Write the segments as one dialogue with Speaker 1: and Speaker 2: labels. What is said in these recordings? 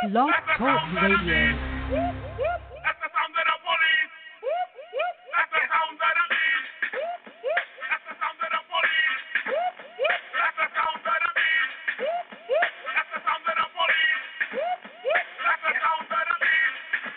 Speaker 1: Blog Talk Radio.
Speaker 2: That's the sound of the police. That's the sound of the beat. That's the sound of the police. That's the sound of the beat. That's the sound of the police. That's the sound of the beat.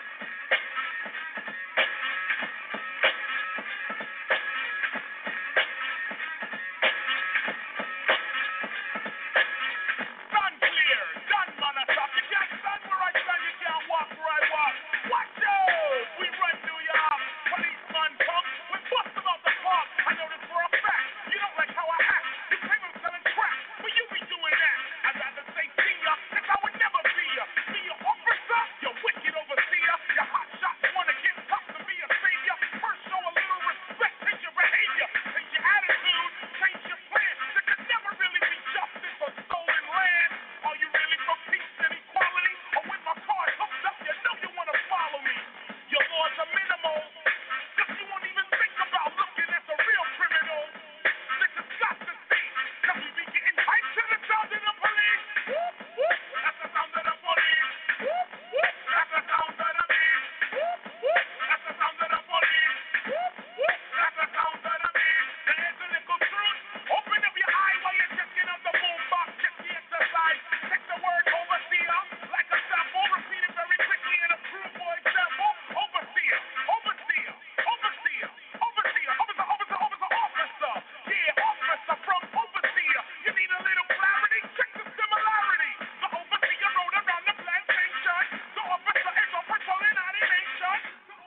Speaker 2: Stand clear, done man a stop. You can't stand where I stand, you can't walk where I walk. Watch out! We run New York. Policeman come, we bust them out the park. I know this for a fact. You don't like how I act. You claim I'm selling crack, but you be doing that. I'd rather say see ya, 'cause I would never be ya. Be your officer, you wicked overseer. Your hot shots wanna get tough to be a savior. First show a little respect, change your behavior. Change your attitude, change your plan. There could never really be justice for stolen land. Are you really for peace and equality? Or with my card hooked up, you know you wanna follow me. Your laws are minimal, 'cause you won't even think about looking at the real criminal. This is justice, 'cause we be getting hyped to the sound of the police. That's the sound of the police. That's the sound of the beat. That's the sound of the police. That's the sound of the beat. There's a little truth. Open up your eye while you're checking out the boombox. Check the exercise. Take the word overseer like a sample. Repeat it very quickly and approve for example. Overseer, overseer, overseer, overseer, officer. Yeah, officer from overseer. You need a little clarity? Check the similarity. The overseer rode around the plantation. The officer is a patrolling out in nation.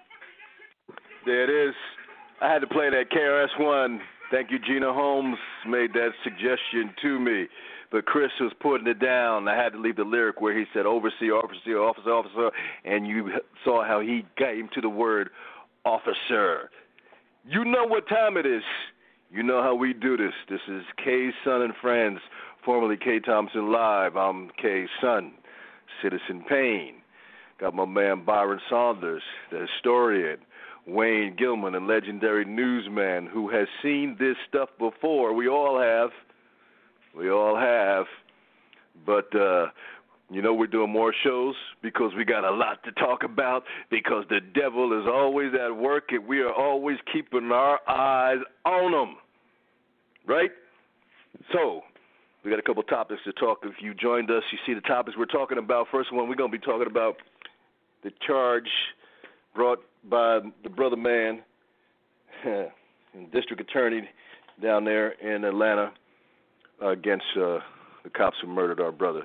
Speaker 3: There it is. I had to play that KRS-One. Thank you, Gina Holmes made that suggestion to me. But Chris was putting it down. I had to leave the lyric where he said overseer, officer, and you saw how he came to the word officer. You know what time it is. You know how we do this. This is K Son and Friends, formerly K Thompson Live. I'm K Son, Citizen Payne. Got my man Byron Saunders, the historian, Wayne Gilman, a legendary newsman who has seen this stuff before. We all have. But, we're doing more shows because we got a lot to talk about because the devil is always at work and we are always keeping our eyes on him. Right? So, we got a couple topics to talk. If you joined us, you see the topics we're talking about. First one, we're going to be talking about the charge brought by the brother man, district attorney down there in Atlanta against the cops who murdered our brother.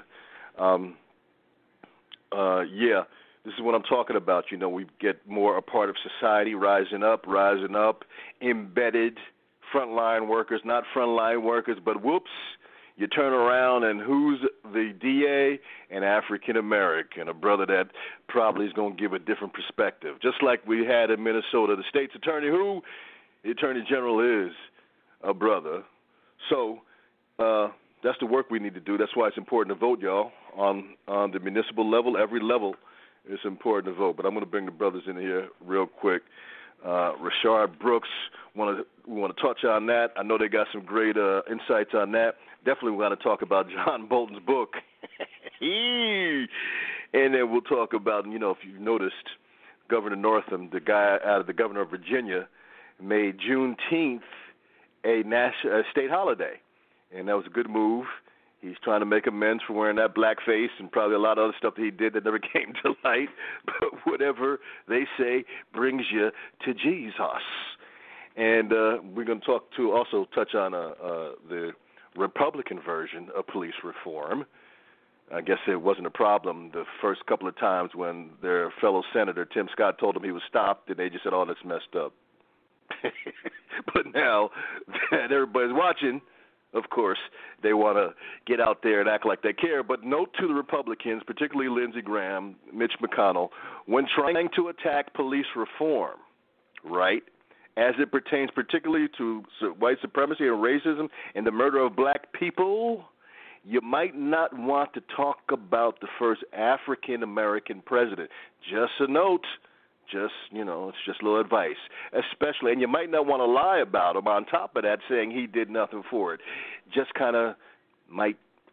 Speaker 3: This is what I'm talking about. We get more a part of society, rising up, embedded frontline workers, not frontline workers, but whoops, you turn around and who's the DA? An African American, a brother that probably is going to give a different perspective. Just like we had in Minnesota, the state's attorney, who the attorney general is a brother. So that's the work we need to do. That's why it's important to vote, y'all, on the municipal level. Every level it's important to vote. But I'm going to bring the brothers in here real quick. Rashard Brooks, we want to touch on that. I know they got some great insights on that. Definitely we got to talk about John Bolton's book. And then we'll talk about, if you've noticed, Governor Northam, the guy out of the governor of Virginia, made Juneteenth a state holiday. And that was a good move. He's trying to make amends for wearing that blackface and probably a lot of other stuff that he did that never came to light. But whatever they say brings you to Jesus. And we're going to also touch on the Republican version of police reform. I guess it wasn't a problem the first couple of times when their fellow senator, Tim Scott, told them he was stopped, and they just said, oh, that's messed up. But now that everybody's watching, of course, they want to get out there and act like they care. But note to the Republicans, particularly Lindsey Graham, Mitch McConnell, when trying to attack police reform, right, as it pertains particularly to white supremacy and racism and the murder of black people, you might not want to talk about the first African-American president. Just a note. It's just a little advice. Especially, and you might not want to lie about him on top of that, saying he did nothing for it. Just kind of might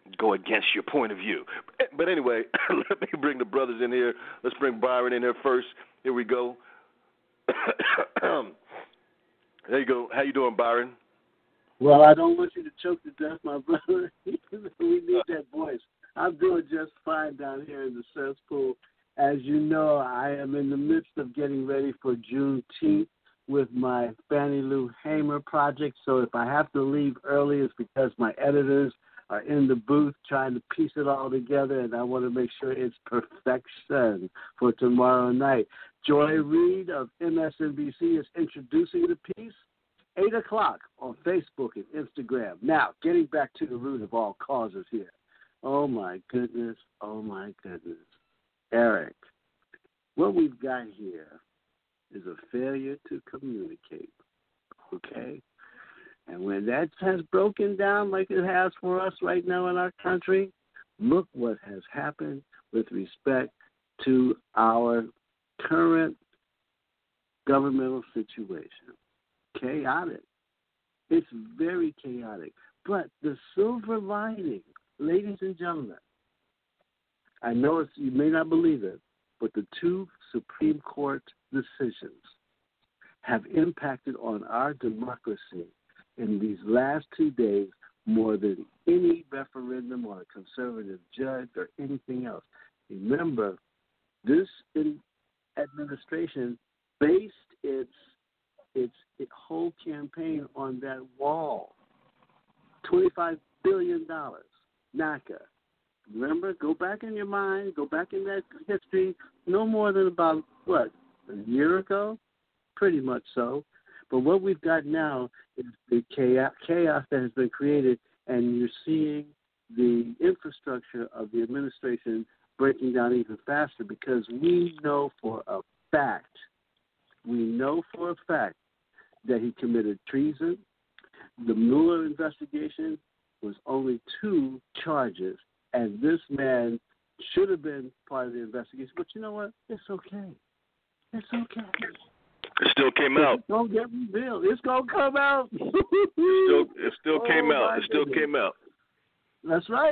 Speaker 3: go against your point of view. But anyway, let me bring the brothers in here. Let's bring Byron in here first. Here we go. There you go. How you doing, Byron?
Speaker 4: Well, I don't want you to choke to death, my brother. We need that voice. I'm doing just fine down here in the cesspool. As you know, I am in the midst of getting ready for Juneteenth with my Fannie Lou Hamer project. So if I have to leave early, it's because my editors are in the booth trying to piece it all together, and I want to make sure it's perfection for tomorrow night. Joy Reid of MSNBC is introducing the piece, 8 o'clock on Facebook and Instagram. Now, getting back to the root of all causes here. Oh, my goodness. Oh, my goodness. Eric, what we've got here is a failure to communicate, okay? And when that has broken down like it has for us right now in our country, look what has happened with respect to our current governmental situation. Chaotic. It's very chaotic. But the silver lining, ladies and gentlemen, I know you may not believe it, but the two Supreme Court decisions have impacted on our democracy in these last 2 days more than any referendum on a conservative judge or anything else. Remember, this administration based its whole campaign on that wall, $25 billion, NACA. Remember, go back in your mind, go back in that history, no more than about, a year ago? Pretty much so. But what we've got now is the chaos that has been created, and you're seeing the infrastructure of the administration breaking down even faster because we know for a fact that he committed treason. The Mueller investigation was only 2 charges, and this man should have been part of the investigation. But you know what? It's okay. It's okay.
Speaker 3: It still came out.
Speaker 4: It's going to get revealed. It's going to come out.
Speaker 3: It still came out. It still came out.
Speaker 4: That's right.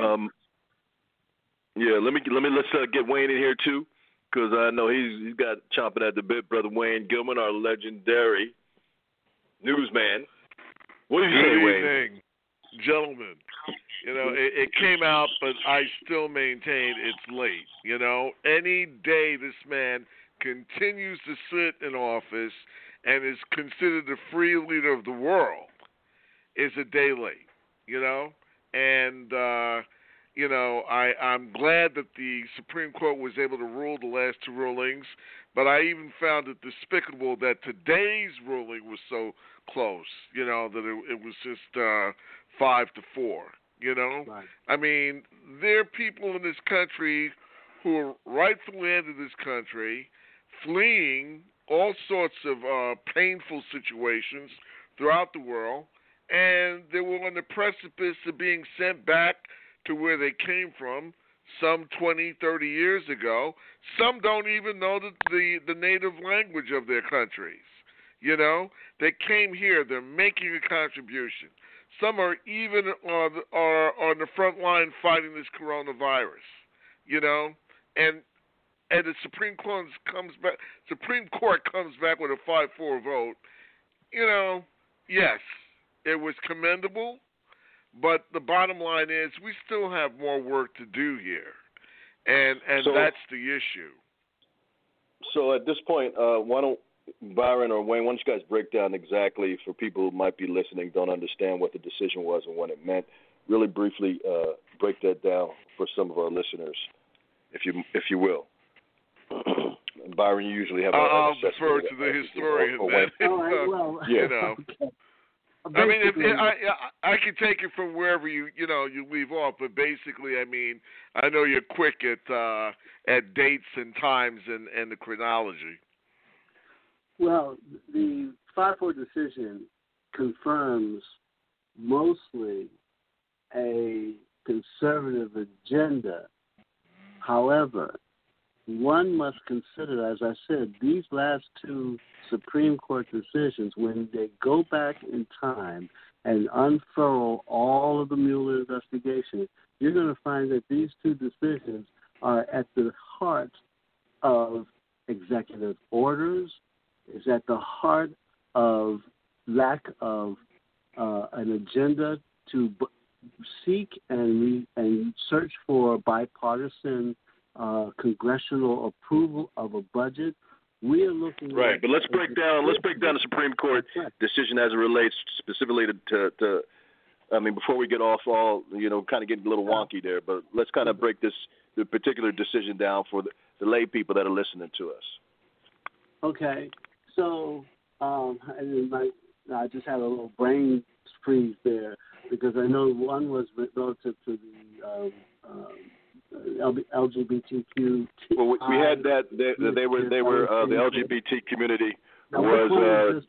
Speaker 3: Yeah, let's get Wayne in here too, because I know he's got chomping at the bit. Brother Wayne Gilman, our legendary newsman. What do you say, Wayne?
Speaker 5: Good evening, gentlemen. You know, it came out, but I still maintain it's late. You know, any day this man continues to sit in office and is considered the free leader of the world is a day late, you know? And, you know, I'm glad that the Supreme Court was able to rule the last 2 rulings, but I even found it despicable that today's ruling was so close, you know, that it was just 5-4, you know?
Speaker 4: Right.
Speaker 5: I mean, there are people in this country who are rightful land of this country fleeing all sorts of painful situations throughout the world, and they were on the precipice of being sent back to where they came from some 20, 30 years ago. Some don't even know the native language of their countries. You know, they came here. They're making a contribution. Some are even on the front line fighting this coronavirus. You know, and the Supreme Court comes back with a 5-4 vote. You know, yes, it was commendable, but the bottom line is we still have more work to do here, and so, that's the issue.
Speaker 3: So at this point, why don't Byron or Wayne, why don't you guys break down exactly for people who might be listening, don't understand what the decision was and what it meant, really briefly break that down for some of our listeners, if you will. Byron, you usually have.
Speaker 5: I'll defer to the historian. You know.
Speaker 4: Okay.
Speaker 5: I mean, I can take it from wherever you leave off, but basically, I mean, I know you're quick at dates and times and the chronology.
Speaker 4: Well, the 5-4 decision confirms mostly a conservative agenda. However, one must consider, as I said, these last 2 Supreme Court decisions, when they go back in time and unfurl all of the Mueller investigation, you're going to find that these two decisions are at the heart of executive orders, is at the heart of lack of an agenda to seek and search for bipartisan congressional approval of a budget. We are looking
Speaker 3: right,
Speaker 4: at,
Speaker 3: but let's break down the Supreme Court decision as it relates specifically to I mean, before we get off all, kind of getting a little wonky there, but let's kind of break the particular decision down for the lay people that are listening to us.
Speaker 4: Okay, so I just had a little brain freeze there because I know one was relative to the LGBTQ.
Speaker 3: Well, we had that. They were the LGBT community was.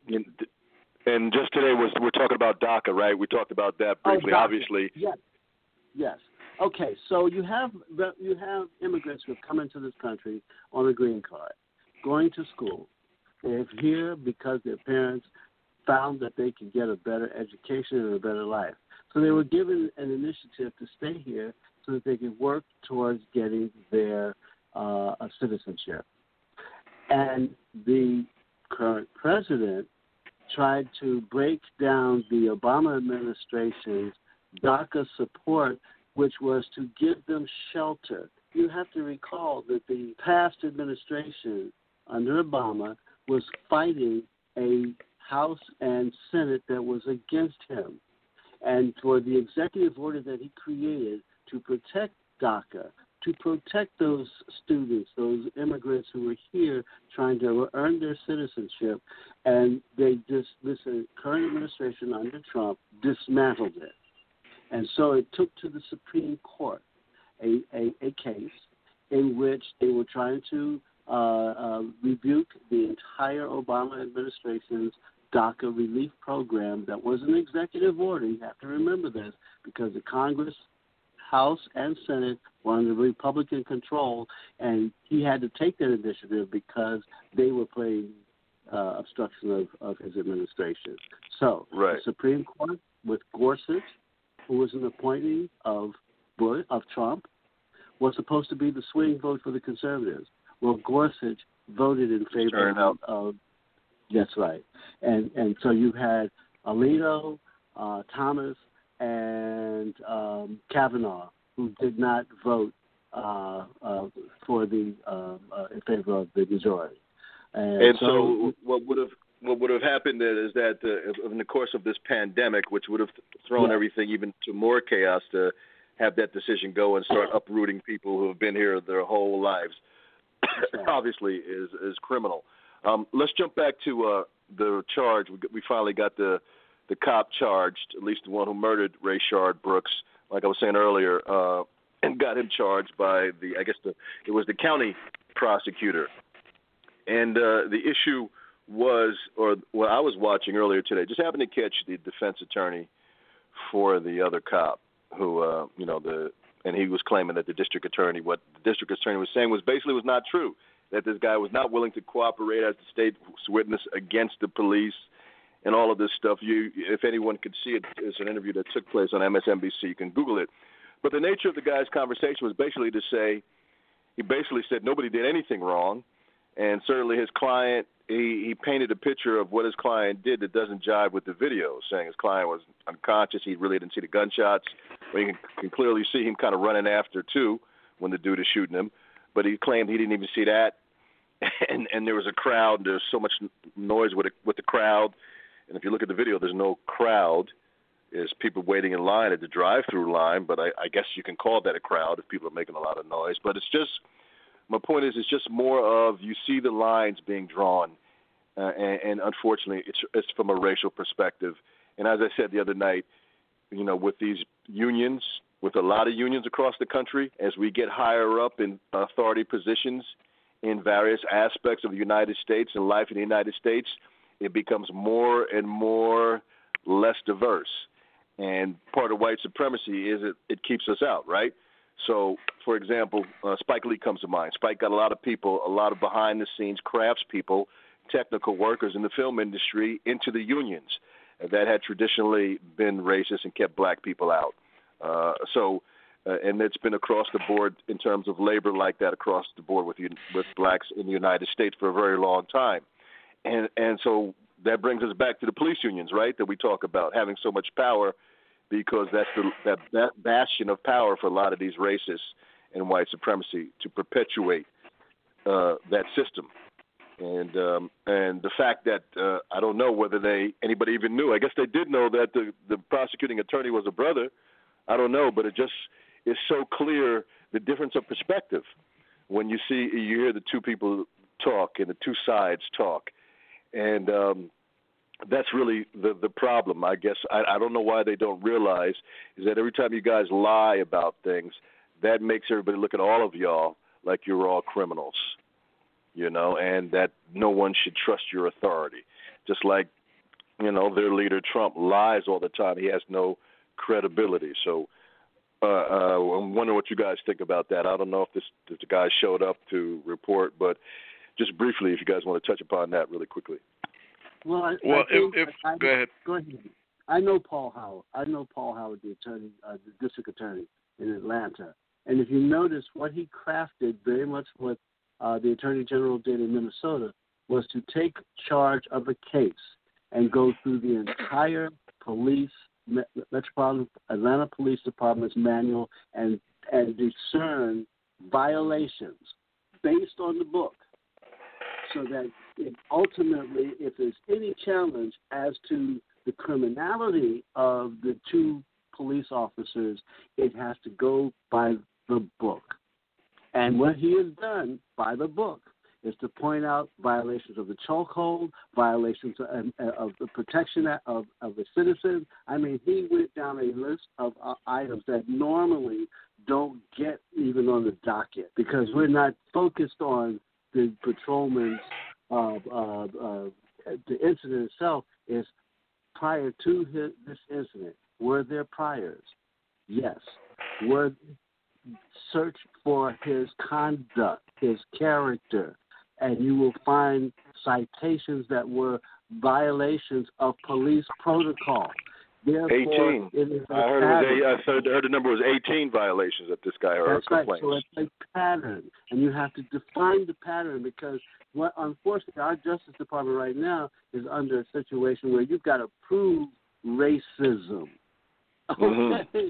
Speaker 3: And just today we're talking about DACA, right? We talked about that briefly, obviously.
Speaker 4: Yes. Okay, so you have immigrants who have come into this country on a green card, going to school. They're here because their parents found that they could get a better education and a better life. So they were given an initiative to stay here so that they could work towards getting their citizenship. And the current president tried to break down the Obama administration's DACA support, which was to give them shelter. You have to recall that the past administration under Obama was fighting a House and Senate that was against him. And for the executive order that he created to protect DACA, to protect those students, those immigrants who were here trying to earn their citizenship, and this current administration under Trump dismantled it. And so it took to the Supreme Court a case in which they were trying to rebuke the entire Obama administration's DACA relief program that was an executive order. You have to remember this because the Congress, House, and Senate were under Republican control, and he had to take that initiative because they were playing obstruction of his administration. So the Supreme Court, with Gorsuch, who was an appointee of Trump, was supposed to be the swing vote for the conservatives. Well, Gorsuch voted in favor of. That's right, and so you had Alito, Thomas, and Kavanaugh, who did not vote for in favor of the majority. And so what would have happened is that in the course of this pandemic, which would have thrown everything even to more chaos, to have that decision go and start uprooting people who have been here their whole lives, obviously is criminal. Let's jump back to the charge. We finally got the cop charged, at least the one who murdered Rayshard Brooks, like I was saying earlier, and got him charged by it was the county prosecutor. And the issue was, or what I was watching earlier today, just happened to catch the defense attorney for the other cop who, and he was claiming that what the district attorney was saying was not true, that this guy was not willing to cooperate as the state's witness against the police and all of this stuff. If anyone could see it, it's an interview that took place on MSNBC. You can Google it. But the nature of the guy's conversation was basically to say, he basically said nobody did anything wrong, and certainly his client, he painted a picture of what his client did that doesn't jive with the video, saying his client was unconscious, he really didn't see the gunshots, but you can clearly see him kind of running after, too, when the dude is shooting him. But he claimed he didn't even see that, and there was a crowd, there's so much noise with the crowd, and if you look at the video, there's no crowd. There's people waiting in line at the drive-through line, but I guess you can call that a crowd if people are making a lot of noise. But it's just, my point is, it's just more of, you see the lines being drawn, and unfortunately, it's from a racial perspective. And as I said the other night, with these unions, with a lot of unions across the country, as we get higher up in authority positions in various aspects of the United States and life in the United States, it becomes more and more less diverse. And part of white supremacy is it keeps us out, right? So, for example, Spike Lee comes to mind. Spike got a lot of people, a lot of behind-the-scenes craftspeople, technical workers in the film industry into the unions that had traditionally been racist and kept black people out. So
Speaker 3: and it's been across the board in terms of labor like that across the board with blacks in the United States for a very long time. And so that brings us back to the police unions, right, that we talk about, having so much power because that's that bastion of power for a lot of these racists and white supremacy to perpetuate that system. And the fact that I don't know whether anybody even knew. I guess they did know that the prosecuting attorney was a brother. I don't know, but it just is so clear the difference of perspective when you hear the two people talk and the two sides talk, and that's really the problem. I guess I don't know why they don't realize is that every time you guys lie about things, that makes everybody look at all of y'all like you're all criminals. And that no one should trust your authority. Just like, their leader Trump lies all the time. He has no credibility. So I'm wondering what you guys think about that. I don't know if the guy showed up to report, but just briefly, if you guys want to touch upon that really quickly.
Speaker 4: Well,
Speaker 5: go ahead.
Speaker 4: Go ahead. I know Paul Howard. The attorney, the district attorney in Atlanta. And if you notice, what he crafted very much what the Attorney General did in Minnesota was to take charge of a case and go through the entire Metropolitan Atlanta Police Department's manual and discern violations based on the book, so that ultimately, if there's any challenge as to the criminality of the two police officers, it has to go by the book. And what he has done by the book is to point out violations of the chokehold, violations of the protection of the citizen. I mean, he went down a list of items that normally don't get even on the docket because we're not focused on the patrolman's the incident itself. Is prior to this incident, were there priors? Yes. Search for his conduct, his character, and you will find citations that were violations of police protocol. Therefore,
Speaker 3: 18. I heard the number was 18 violations that this guy heard.
Speaker 4: That's right. So it's a pattern, and you have to define the pattern because unfortunately our Justice Department right now is under a situation where you've got to prove racism. Okay.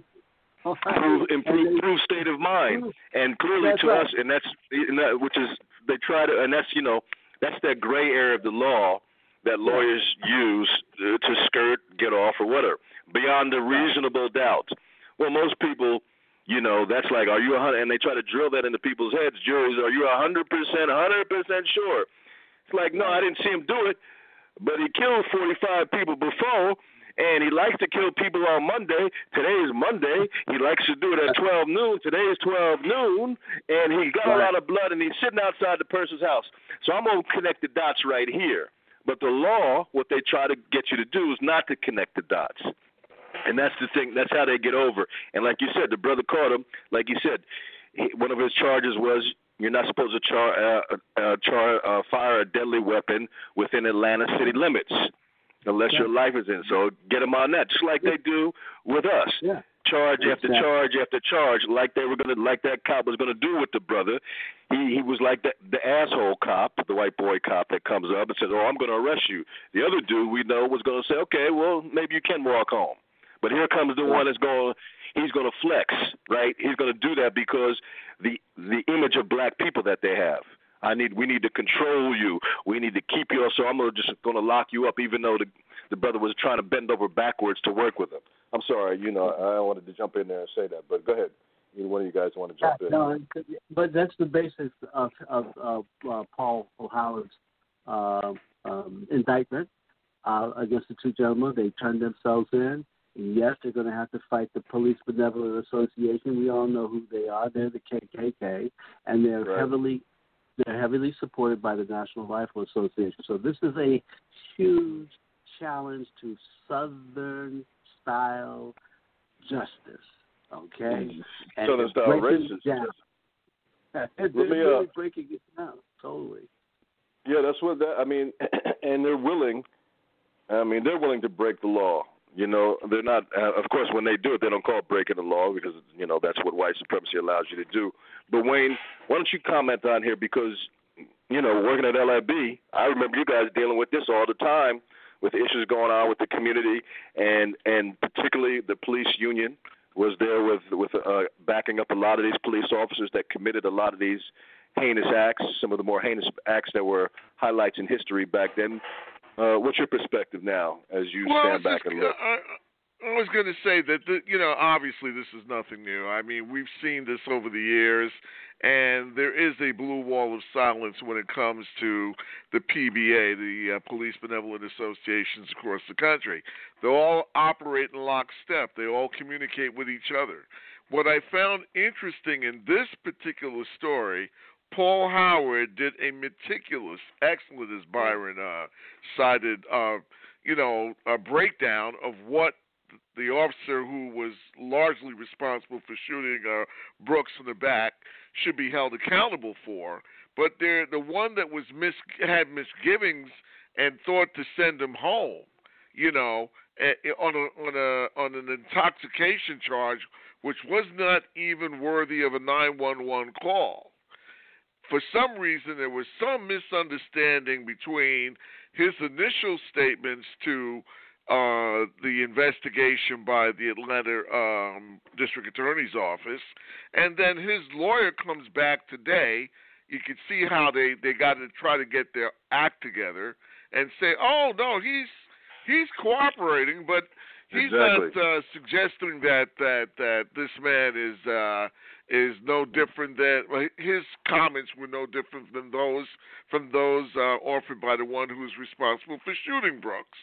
Speaker 3: Improve state of mind, and clearly to us, and that's which is they try to, and that's that gray area of the law that lawyers use to skirt, get off, or whatever, beyond a reasonable doubt. Well, most people, that's like, are you 100? And they try to drill that into people's heads. Juries, are you 100% sure? It's like, no, I didn't see him do it, but he killed 45 people before. And he likes to kill people on Monday. Today is Monday. He likes to do it at 12 noon. Today is 12 noon. And he got a lot of blood, and he's sitting outside the person's house. So I'm going to connect the dots right here. But the law, what they try to get you to do is not to connect the dots. And that's the thing. That's how they get over. And like you said, the brother caught him. Like you said, one of his charges was you're not supposed to fire a deadly weapon within Atlanta city limits. Unless your life is in. So get them on that, just like they do with us. Yeah. Charge after charge after charge, like that cop was gonna do with the brother. He was like the asshole cop, the white boy cop that comes up and says, "Oh, I'm gonna arrest you." The other dude we know was gonna say, "Okay, well maybe you can walk home." But here comes the one he's gonna flex, right? He's gonna do that because the image of black people that they have. We need to control you. We need to keep you. So I'm just going to lock you up, even though the brother was trying to bend over backwards to work with him. I'm sorry, I wanted to jump in there and say that, but go ahead. Either one of you guys want to jump in?
Speaker 4: No, but that's the basis of Paul Howard's indictment against the two gentlemen. They turned themselves in. And yes, they're going to have to fight the Police Benevolent Association. We all know who they are. They're the KKK, and they're heavily supported by the National Rifle Association. So this is a huge challenge to Southern-style justice, okay?
Speaker 3: Southern-style racism.
Speaker 4: They're really breaking it down, totally.
Speaker 3: Yeah, that's what and they're willing to break the law. You know, they're not. Of course, when they do it, they don't call it breaking the law because that's what white supremacy allows you to do. But Wayne, why don't you comment on here because working at LIB, I remember you guys dealing with this all the time with issues going on with the community and particularly the police union was there with backing up a lot of these police officers that committed a lot of these heinous acts, some of the more heinous acts that were highlights in history back then. What's your perspective now as you stand back and look?
Speaker 5: I was going to say that, obviously this is nothing new. I mean, we've seen this over the years, and there is a blue wall of silence when it comes to the PBA, the Police Benevolent Associations across the country. They all operate in lockstep. They all communicate with each other. What I found interesting in this particular story, Paul Howard did a meticulous, excellent, as Byron cited, a breakdown of what the officer who was largely responsible for shooting Brooks in the back should be held accountable for. But the one that was had misgivings and thought to send him home, on an intoxication charge, which was not even worthy of a 911 call. For some reason, there was some misunderstanding between his initial statements to the investigation by the Atlanta District Attorney's Office, and then his lawyer comes back today. You can see how they got to try to get their act together and say, oh, no, he's cooperating, but he's not suggesting that this man is no different than his comments were no different than those offered by the one who was responsible for shooting Brooks.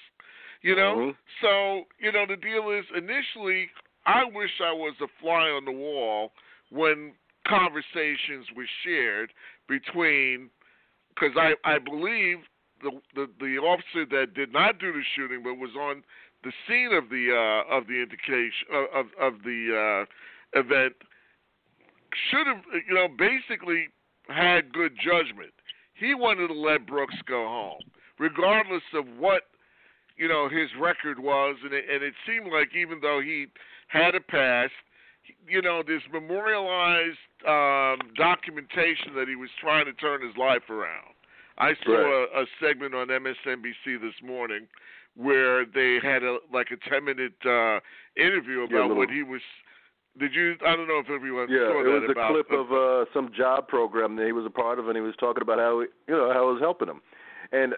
Speaker 5: So the deal is initially I wish I was a fly on the wall when conversations were shared between, because I believe the officer that did not do the shooting but was on the scene of the indication of the event should have basically had good judgment. He wanted to let Brooks go home, regardless of what his record was, and it seemed like even though he had a past, this memorialized documentation that he was trying to turn his life around. I saw a segment on MSNBC this morning where they had a 10-minute interview about what he was. Did you? I don't know if everyone saw that.
Speaker 3: Yeah, it was a clip of some job program that he was a part of, and he was talking about how how it was helping him. And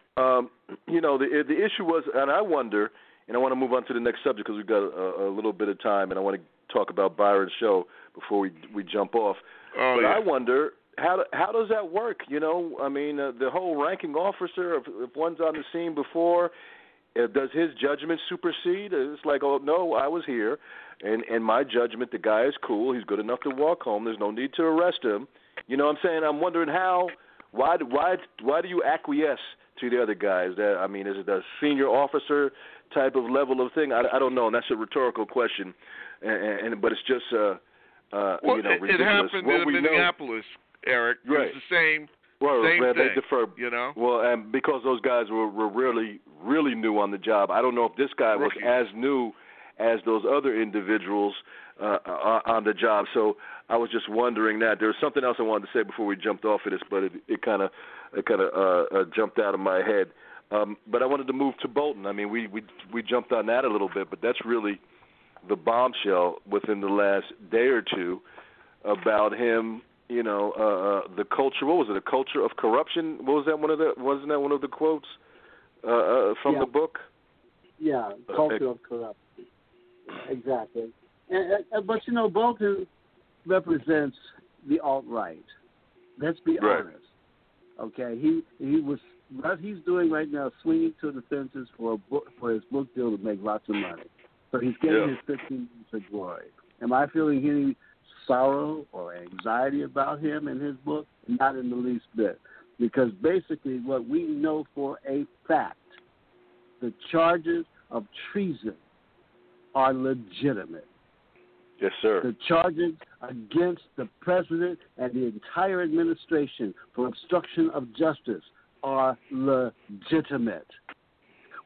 Speaker 3: the issue was, and I wonder, and I want to move on to the next subject because we've got a little bit of time, and I want to talk about Byron's show before we jump off. I wonder how does that work? I mean, the whole ranking officer, if one's on the scene before, does his judgment supersede? It's like, oh no, I was here, and my judgment, the guy is cool, he's good enough to walk home. There's no need to arrest him. You know what I'm saying? I'm wondering why do you acquiesce to the other guys? Is it a senior officer type of level of thing? I don't know, and that's a rhetorical question. But it's just ridiculous.
Speaker 5: It happened in Minneapolis, Eric. It was the same.
Speaker 3: Well,
Speaker 5: same
Speaker 3: man,
Speaker 5: thing,
Speaker 3: they defer. Well, and because those guys were really, really new on the job, I don't know if this guy was as new as those other individuals on the job. So I was just wondering that. There was something else I wanted to say before we jumped off of this, but it kind of jumped out of my head. But I wanted to move to Bolton. I mean, we jumped on that a little bit, but that's really the bombshell within the last day or two about him. The culture. What was it? A culture of corruption. What was that? Wasn't that one of the quotes from the book?
Speaker 4: Yeah, culture of corruption. Exactly. But Bolton represents the alt-right. Let's be honest. Okay, he was what he's doing right now, swinging to the fences for his book deal to make lots of money. So he's getting his 15 minutes of glory. Am I feeling any sorrow or anxiety about him and his book? Not in the least bit. Because basically what we know for a fact, the charges of treason are legitimate.
Speaker 3: Yes, sir.
Speaker 4: The charges against the president and the entire administration for obstruction of justice are legitimate.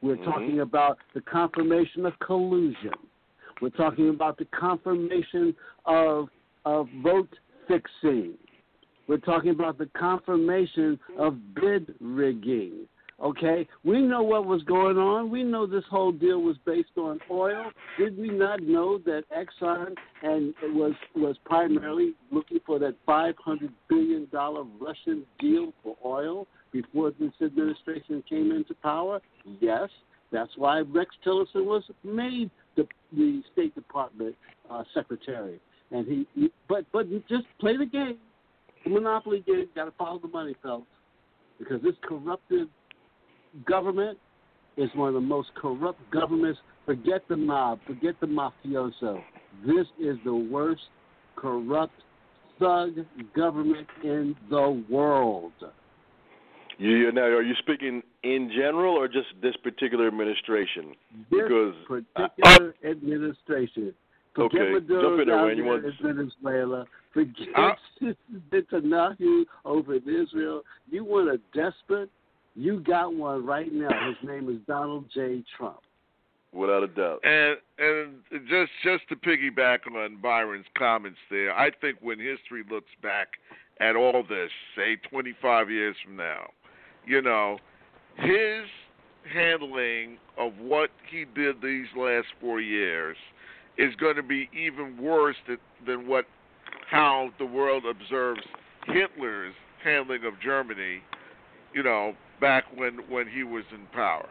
Speaker 4: We're talking about the confirmation of collusion. We're talking about the confirmation of vote fixing. We're talking about the confirmation of bid rigging. Okay? We know what was going on. We know this whole deal was based on oil. Did we not know that Exxon and was primarily looking for that $500 billion Russian deal for oil before this administration came into power? Yes. That's why Rex Tillerson was made the State Department secretary. And but just play the game, the monopoly game. Got to follow the money, fellas, because this corrupted government is one of the most corrupt governments. Forget the mob, forget the mafioso. This is the worst corrupt thug government in the world.
Speaker 3: Now, are you speaking in general or just this particular administration?
Speaker 4: This particular administration. Forget
Speaker 3: okay, jump in there when you want.
Speaker 4: Venezuela. Forget Netanyahu over in Israel. You want a despot? You got one right now. His name is Donald J. Trump.
Speaker 3: Without a doubt.
Speaker 5: And just to piggyback on Byron's comments there, I think when history looks back at all this, say 25 years from now, his handling of what he did these last 4 years is going to be even worse than how the world observes Hitler's handling of Germany, back when he was in power.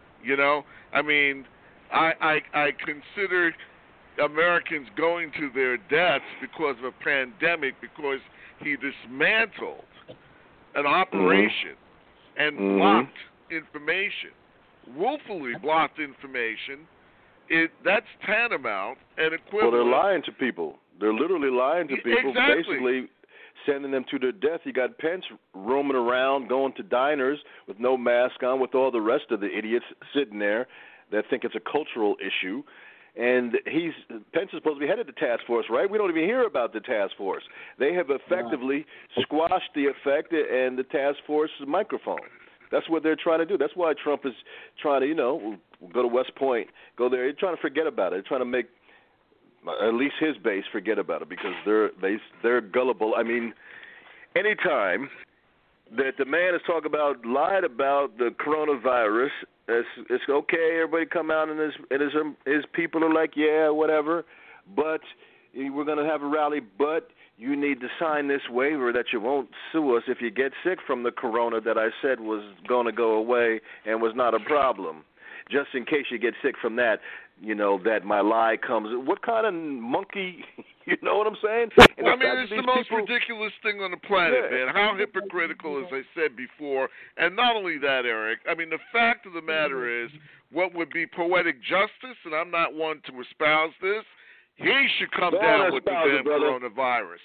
Speaker 5: I mean, I consider Americans going to their deaths because of a pandemic because he dismantled an operation and blocked information, willfully blocked information. That's tantamount and equivalent.
Speaker 3: Well, they're lying to people. They're literally lying to people,
Speaker 5: exactly.
Speaker 3: Basically sending them to their death. You got Pence roaming around, going to diners with no mask on, with all the rest of the idiots sitting there that think it's a cultural issue. And Pence is supposed to be head of the task force, right? We don't even hear about the task force. They have effectively squashed the effect and the task force microphone. That's what they're trying to do. That's why Trump is trying to, go to West Point, go there. They're trying to forget about it. They're trying to make at least his base forget about it because they're gullible. I mean, anytime that the man is talking about, lied about the coronavirus, it's okay. Everybody come out and his people are like, yeah, whatever. But we're going to have a rally. But you need to sign this waiver that you won't sue us if you get sick from the corona that I said was going to go away and was not a problem. Just in case you get sick from that, that my lie comes. What kind of monkey, you know what I'm saying? And
Speaker 5: I mean, it's the most ridiculous thing on the planet, man. How hypocritical, as I said before. And not only that, Eric, I mean, the fact of the matter is, what would be poetic justice, and I'm not one to espouse this, he should come down with the damn coronavirus.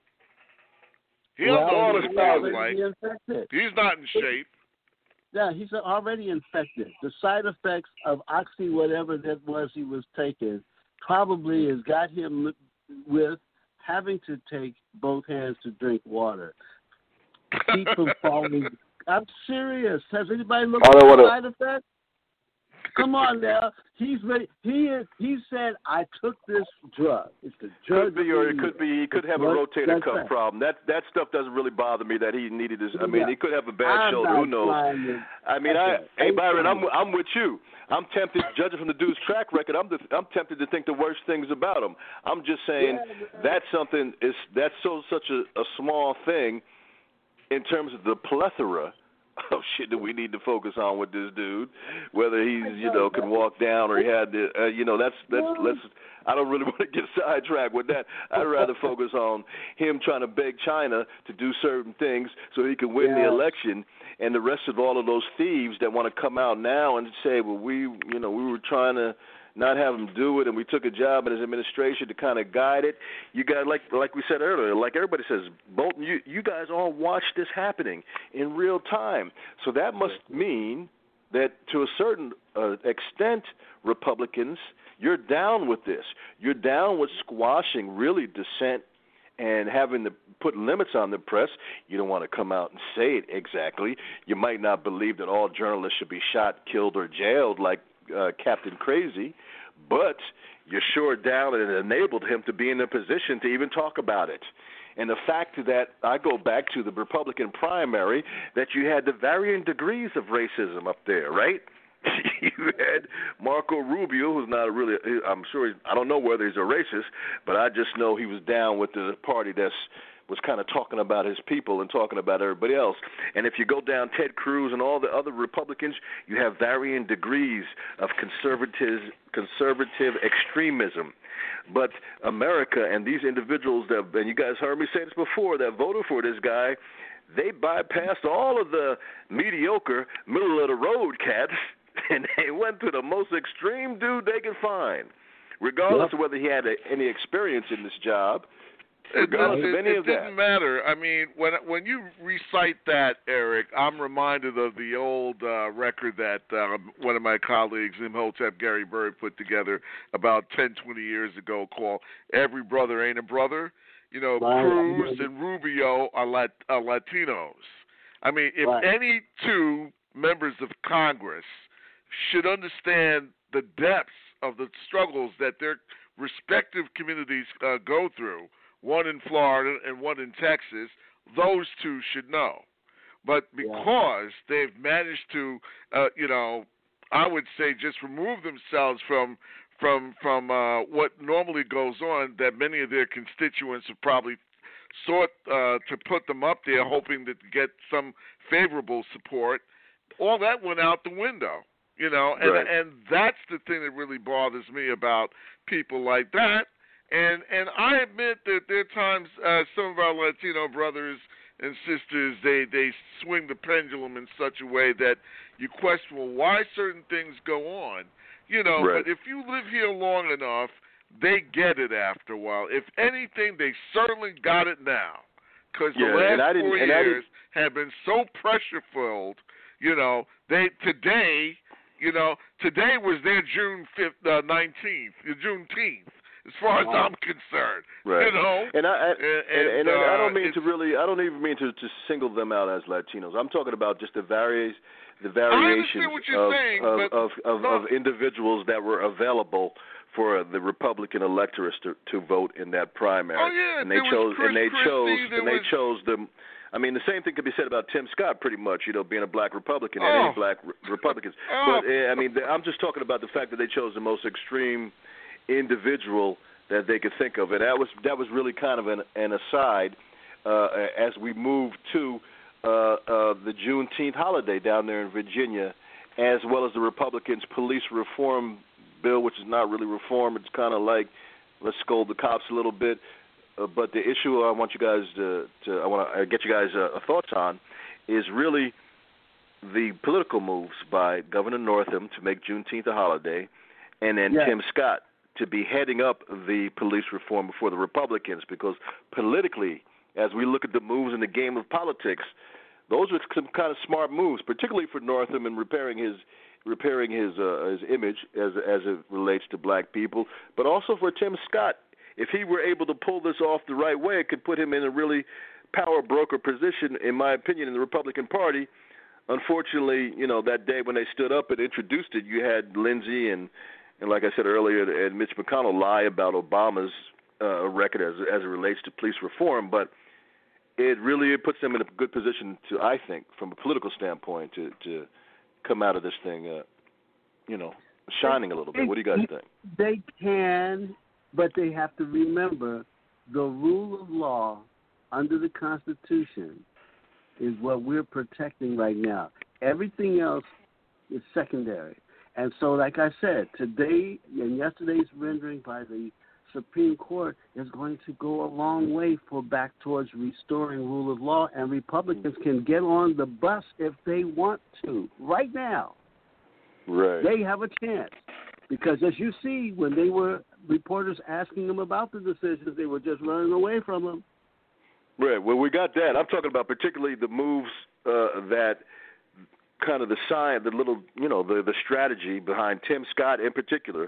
Speaker 5: He'll know what it feels like. He's not in shape.
Speaker 4: Yeah, he's already infected. The side effects of oxy, whatever that was he was taking, probably has got him with having to take both hands to drink water. Keep from falling. I'm serious. Has anybody looked at the side effects? Come on now. He's ready. He said, I took this drug. It's the drug.
Speaker 3: Could be, or it could be. He could have a rotator cuff problem. That stuff doesn't really bother me. That he needed this. I mean, he could have a bad shoulder. Who knows? I mean, hey Byron, I'm with you. I'm tempted, judging from the dude's track record. I'm tempted to think the worst things about him. I'm just saying that's such a small thing in terms of the plethora of shit that we need to focus on with this dude, whether he's can walk down or he had the let's. I don't really want to get sidetracked with that. I'd rather focus on him trying to beg China to do certain things so he can win the election, and the rest of all of those thieves that want to come out now and say, well, we were trying to not have him do it, and we took a job in his administration to kind of guide it. You guys, like we said earlier, like everybody says, Bolton, you guys all watched this happening in real time. So that must mean that to a certain extent, Republicans, you're down with this. You're down with squashing really dissent and having to put limits on the press. You don't want to come out and say it exactly. You might not believe that all journalists should be shot, killed, or jailed like Captain Crazy, but you sure down and enabled him to be in a position to even talk about it. And the fact that I go back to the Republican primary, that you had the varying degrees of racism up there, right? You had Marco Rubio, who's not really, I'm sure, I don't know whether he's a racist, but I just know he was down with the party that was kind of talking about his people and talking about everybody else. And if you go down Ted Cruz and all the other Republicans, you have varying degrees of conservative extremism. But America and these individuals that, and you guys heard me say this before, that voted for this guy, they bypassed all of the mediocre, middle-of-the-road cats, and they went to the most extreme dude they could find, regardless of whether he had any experience in this job, regardless of any of that.
Speaker 5: It didn't matter. I mean, when you recite that, Eric, I'm reminded of the old record that one of my colleagues, Imhotep Gary Bird, put together about 10, 20 years ago called Every Brother Ain't a Brother. You know, Cruz and Rubio are Latinos. I mean, if any two members of Congress should understand the depths of the struggles that their respective communities go through, one in Florida and one in Texas, those two should know. But because they've managed to, I would say just remove themselves from what normally goes on, that many of their constituents have probably sought to put them up there, hoping to get some favorable support. All that went out the window, and that's the thing that really bothers me about people like that. And I admit that there are times some of our Latino brothers and sisters, they swing the pendulum in such a way that you question, well, why certain things go on. But if you live here long enough, they get it after a while. If anything, they certainly got it now, because the last 4 years have been so pressure-filled. Today was their June 19th, Juneteenth, as far as I'm concerned.
Speaker 3: Right. And I don't mean to really, I don't even mean to single them out as Latinos. I'm talking about just the variations of individuals that were available for the Republican electorate to vote in that primary.
Speaker 5: Oh yeah,
Speaker 3: and they chose them. I mean, the same thing could be said about Tim Scott, pretty much. Being a black Republican and any black Republicans. But I mean, I'm just talking about the fact that they chose the most extreme individual that they could think of, and that was really kind of an aside as we move to the Juneteenth holiday down there in Virginia, as well as the Republicans' police reform bill, which is not really reform. It's kind of like, let's scold the cops a little bit. But the issue I want you guys I want to get you guys thoughts on is really the political moves by Governor Northam to make Juneteenth a holiday, and then Tim Scott to be heading up the police reform for the Republicans, because politically, as we look at the moves in the game of politics, those are some kind of smart moves, particularly for Northam in repairing his image as it relates to black people, but also for Tim Scott. If he were able to pull this off the right way, it could put him in a really power broker position, in my opinion, in the Republican Party. Unfortunately, that day when they stood up and introduced it, you had Lindsey and like I said earlier, and Mitch McConnell lie about Obama's record as it relates to police reform, but it puts them in a good position to, I think, from a political standpoint, to come out of this thing, shining a little bit. What do you guys think?
Speaker 4: They can, but they have to remember the rule of law under the Constitution is what we're protecting right now. Everything else is secondary. And so, like I said, today and yesterday's rendering by the Supreme Court is going to go a long way back towards restoring rule of law, and Republicans can get on the bus if they want to. Right now, they have a chance. Because as you see, when they were reporters asking them about the decisions, they were just running away from them.
Speaker 3: Right. Well, we got that. I'm talking about particularly the moves that kind of the strategy behind Tim Scott in particular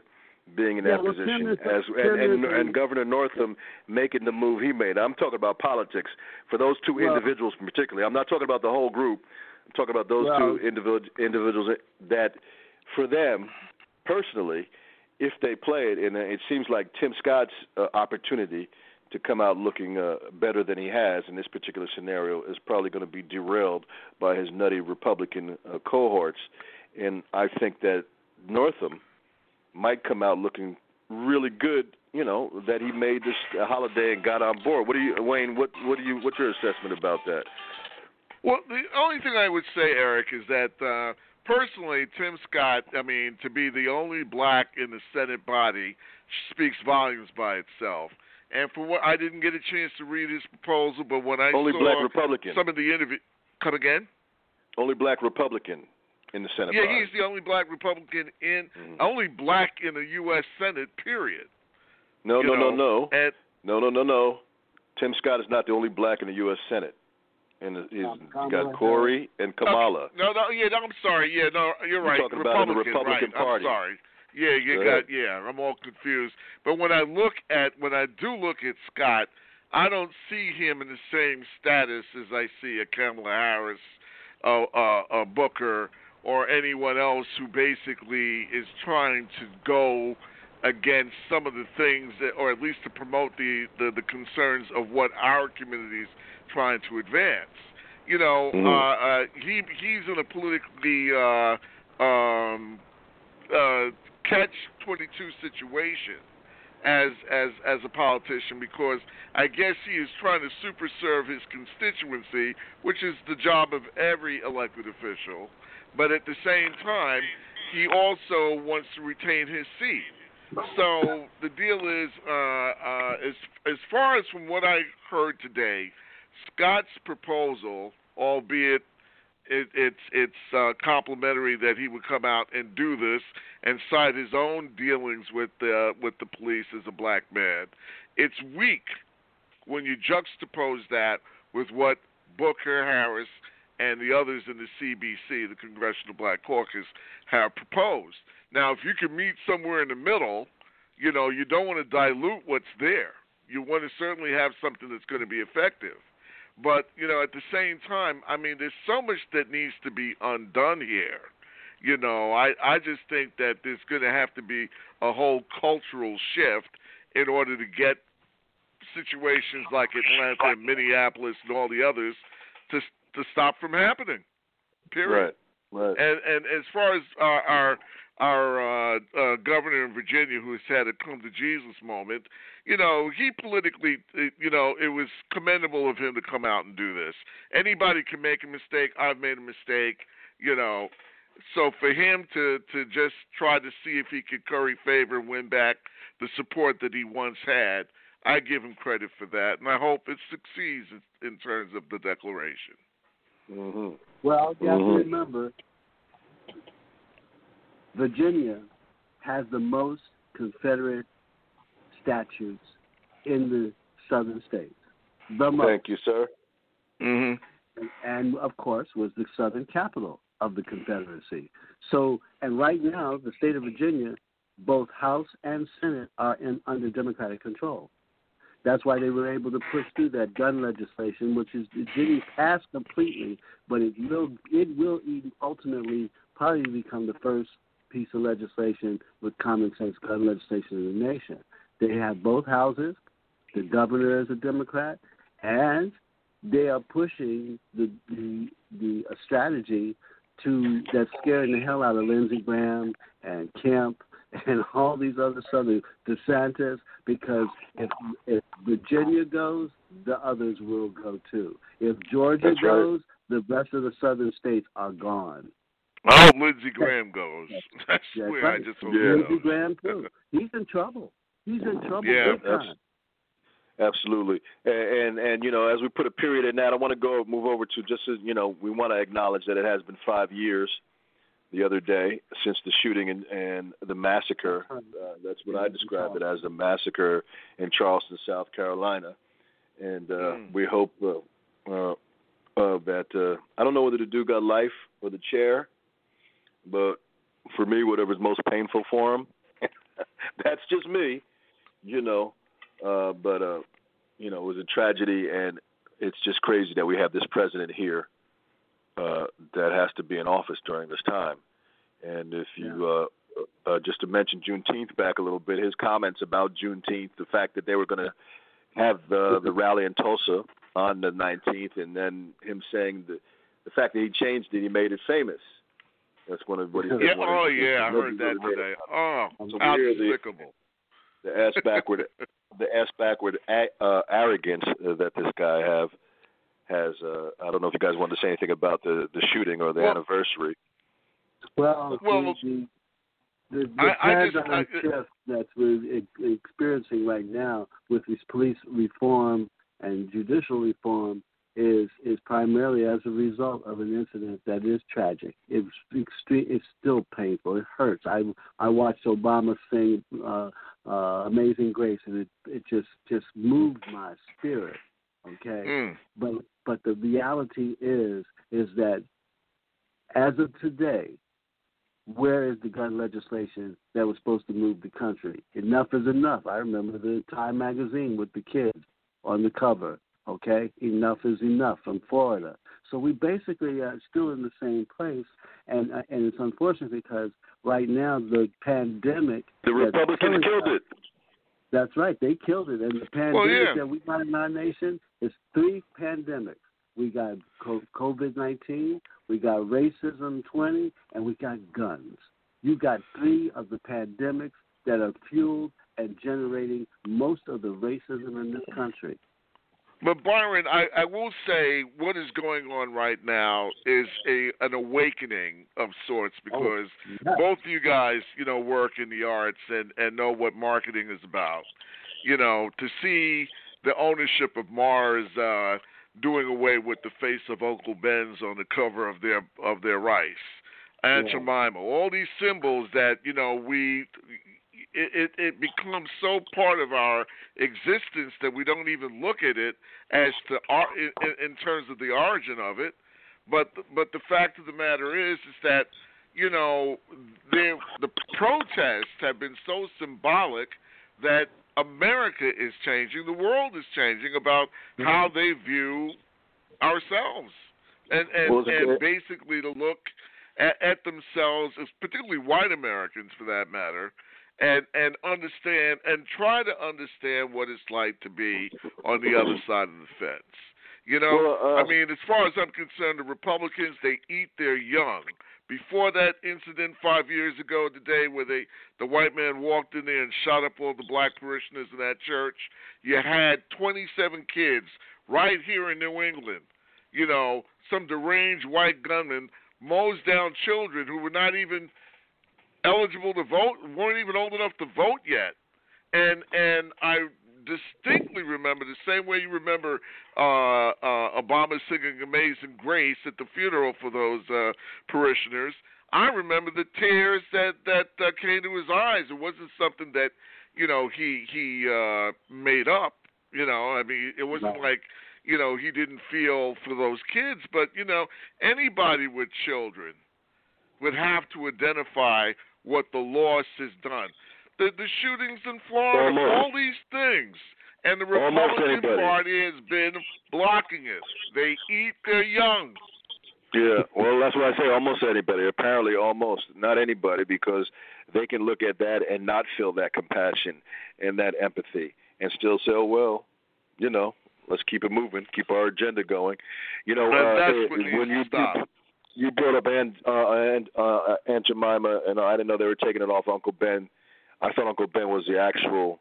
Speaker 3: being in
Speaker 4: Yeah,
Speaker 3: that
Speaker 4: well,
Speaker 3: position,
Speaker 4: Tim is
Speaker 3: and Governor Northam making the move he made. I'm talking about politics for those two individuals particularly. I'm not talking about the whole group. I'm talking about those two individuals that, for them personally, if they play it, and it seems like Tim Scott's opportunity to come out looking better than he has in this particular scenario is probably going to be derailed by his nutty Republican cohorts. And I think that Northam might come out looking really good, that he made this holiday and got on board. What do you, Wayne? What's your assessment about that?
Speaker 5: Well, the only thing I would say, Eric, is that personally, Tim Scott, to be the only black in the Senate body speaks volumes by itself. And for what I didn't get a chance to read his proposal, but when I
Speaker 3: only
Speaker 5: saw
Speaker 3: black Republican.
Speaker 5: Some of the interview, come again?
Speaker 3: Only black Republican in the Senate.
Speaker 5: Yeah,
Speaker 3: body.
Speaker 5: He's the only black Republican only black in the U.S. Senate. Period.
Speaker 3: No.
Speaker 5: And,
Speaker 3: No. Tim Scott is not the only black in the U.S. Senate. And you got Corey and Kamala.
Speaker 5: I'm sorry. Yeah, no, you're right.
Speaker 3: You're talking about in the Republican
Speaker 5: right.
Speaker 3: Party.
Speaker 5: I'm sorry. Yeah, I'm all confused. But when I do look at Scott, I don't see him in the same status as I see a Kamala Harris, a Booker, or anyone else who basically is trying to go against some of the things that, or at least to promote the concerns of what our community's trying to advance. He's in a politically catch-22 situation as a politician, because I guess he is trying to super serve his constituency, which is the job of every elected official, but at the same time, he also wants to retain his seat. So the deal is, as far as from what I heard today, Scott's proposal, albeit it's complimentary that he would come out and do this and cite his own dealings with the police as a black man. It's weak when you juxtapose that with what Booker, Harris, and the others in the CBC, the Congressional Black Caucus, have proposed. Now, if you can meet somewhere in the middle, you don't want to dilute what's there. You want to certainly have something that's going to be effective. But, at the same time, there's so much that needs to be undone here. I just think that there's going to have to be a whole cultural shift in order to get situations like Atlanta and Minneapolis and all the others to stop from happening. Period.
Speaker 3: Right.
Speaker 5: And as far as our governor in Virginia, who has had a come to Jesus moment, he politically, it was commendable of him to come out and do this. Anybody can make a mistake. I've made a mistake, So for him to just try to see if he could curry favor and win back the support that he once had, I give him credit for that, and I hope it succeeds in terms of the declaration.
Speaker 3: Mm-hmm.
Speaker 4: Well, you have to remember, Virginia has the most Confederate statutes in the southern states. The most.
Speaker 3: Thank you, sir.
Speaker 5: Mm-hmm.
Speaker 4: And, of course, was the southern capital of the Confederacy. So, and right now, the state of Virginia, both House and Senate are under Democratic control. That's why they were able to push through that gun legislation, which it didn't pass completely, but it will ultimately probably become the first piece of legislation with common sense gun legislation in the nation. They have both houses. The governor is a Democrat, and they are pushing the strategy that's scaring the hell out of Lindsey Graham and Kemp and all these other southern DeSantis, because if Virginia goes, the others will go too. If Georgia goes, the rest of the southern states are gone.
Speaker 5: Oh, Lindsey Graham goes. I swear,
Speaker 4: right.
Speaker 5: I just hope
Speaker 4: Lindsey Graham too. He's in trouble. He's in trouble big time.
Speaker 3: Absolutely. And as we put a period in that, I want to move over to just as, we want to acknowledge that it has been 5 years the other day since the shooting and the massacre. That's what I described it as, a massacre in Charleston, South Carolina. And we hope that I don't know whether the dude got life or the chair, but for me, whatever's most painful for him, That's just me, you know. But you know, it was a tragedy, and it's just crazy that we have this president here that has to be in office during this time. And if you just to mention Juneteenth back a little bit, his comments about Juneteenth, the fact that they were going to have the rally in Tulsa on the 19th, and then him saying the fact that he changed it, he made it famous. That's one of what he said.
Speaker 5: Yeah, I heard that today. Oh,
Speaker 3: so
Speaker 5: despicable.
Speaker 3: The ass backward arrogance that this guy has. I don't know if you guys want to say anything about the shooting or the anniversary.
Speaker 4: Well, the paradigm shift that we're experiencing right now with these police reform and judicial reform is primarily as a result of an incident that is tragic. It's extreme. It's still painful. It hurts. I watched Obama sing "Amazing Grace," and it just moved my spirit. Okay, but the reality is that as of today, where is the gun legislation that was supposed to move the country? Enough is enough. I remember the Time magazine with the kids on the cover. Okay, enough is enough from Florida. So we basically are still in the same place, and it's unfortunate because right now the pandemic.
Speaker 3: The Republicans killed it.
Speaker 4: That's right, they killed it, and the pandemic that we got in our nation is 3 pandemics. We got COVID-19, we got racism 20, and we got guns. You got 3 of the pandemics that are fueled and generating most of the racism in this country.
Speaker 5: But Byron, I will say what is going on right now is an awakening of sorts because both of you guys, you know, work in the arts and know what marketing is about. You know, to see the ownership of Mars doing away with the face of Uncle Ben's on the cover of their rice, Aunt Jemima, all these symbols that, you know, it becomes so part of our existence that we don't even look at it as to in terms of the origin of it. But the fact of the matter is that, you know, the protests have been so symbolic that America is changing, the world is changing about how they view ourselves, and basically to look at themselves, as particularly white Americans for that matter, and understand and try to understand what it's like to be on the other side of the fence. You know, I mean, as far as I'm concerned, the Republicans, they eat their young. Before that incident 5 years ago today where the white man walked in there and shot up all the black parishioners in that church, you had 27 kids right here in New England. You know, some deranged white gunman mows down children who were not even eligible to vote, weren't even old enough to vote yet. And I distinctly remember, the same way you remember Obama singing Amazing Grace at the funeral for those parishioners, I remember the tears that came to his eyes. It wasn't something that, you know, he made up. You know, I mean, it wasn't like, you know, he didn't feel for those kids. But, you know, anybody with children would have to identify what the loss has done. The shootings in Florida, all these things. And the Republican Party has been blocking it. They eat their young.
Speaker 3: Yeah, well, that's why I say almost anybody. Apparently almost, not anybody, because they can look at that and not feel that compassion and that empathy and still say, oh, well, you know, let's keep it moving, keep our agenda going. You know,
Speaker 5: that's when you stop.
Speaker 3: You brought up Aunt Jemima, and I didn't know they were taking it off Uncle Ben. I thought Uncle Ben was the actual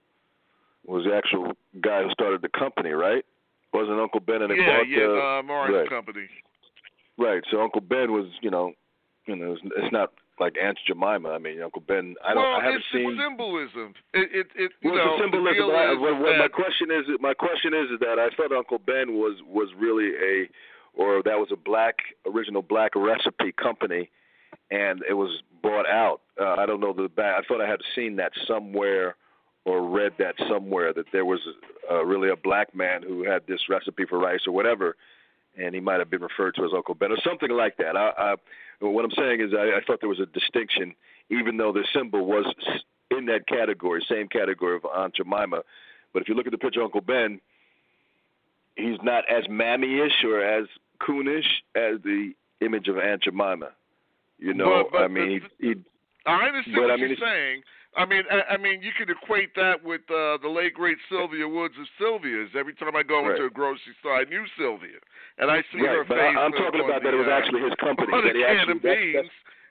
Speaker 3: guy who started the company, right? Wasn't Uncle Ben in a
Speaker 5: Morris Company.
Speaker 3: Right. So Uncle Ben was, you know, it's not like Aunt Jemima. I mean, Uncle Ben. I haven't seen
Speaker 5: symbolism.
Speaker 3: The symbolism. My question is that I thought Uncle Ben was really that was a original black recipe company, and it was bought out. I don't know I thought I had seen that somewhere or read that somewhere that there was really a black man who had this recipe for rice or whatever, and he might have been referred to as Uncle Ben or something like that. What I'm saying is I thought there was a distinction, even though the symbol was in that category, same category of Aunt Jemima. But if you look at the picture of Uncle Ben, he's not as mammy-ish or as coonish as the image of Aunt Jemima. You know,
Speaker 5: but
Speaker 3: I mean,
Speaker 5: I understand what you're saying. I mean, you could equate that with the late great Sylvia Woods of Sylvia's. Every time I go into a grocery store, I knew Sylvia, and I see her
Speaker 3: but
Speaker 5: face.
Speaker 3: I'm talking about that it was actually his company.
Speaker 5: On
Speaker 3: that
Speaker 5: a can of beans.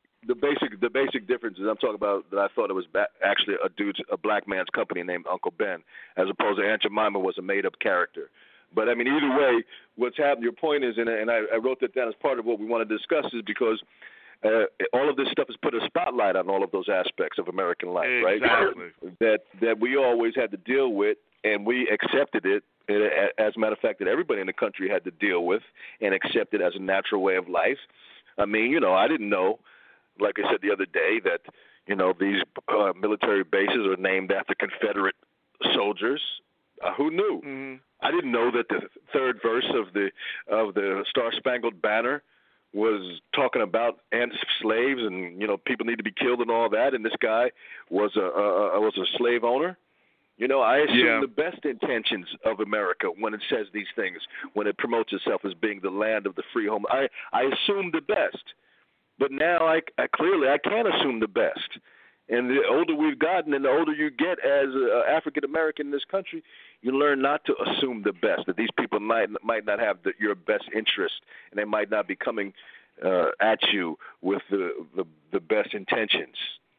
Speaker 3: The basic difference is I'm talking about that I thought it was actually a black man's company named Uncle Ben, as opposed to Aunt Jemima was a made up character. But I mean, either way, what's happened? Your point is, and I wrote that down as part of what we want to discuss, is because all of this stuff has put a spotlight on all of those aspects of American life, right? That we always had to deal with, and we accepted it. As a matter of fact, that everybody in the country had to deal with and accept it as a natural way of life. I mean, you know, I didn't know, like I said the other day, that you know these military bases are named after Confederate soldiers. Who knew?
Speaker 5: Mm-hmm.
Speaker 3: I didn't know that the third verse of the Star Spangled Banner was talking about slaves and you know people need to be killed and all that, and this guy was a slave owner. You know, I assume the best intentions of America when it says these things, when it promotes itself as being the land of the free home. I assume the best, but now I clearly can't assume the best. And the older we've gotten, and the older you get as an African American in this country, you learn not to assume the best. That these people might not have your best interest, and they might not be coming at you with the best intentions.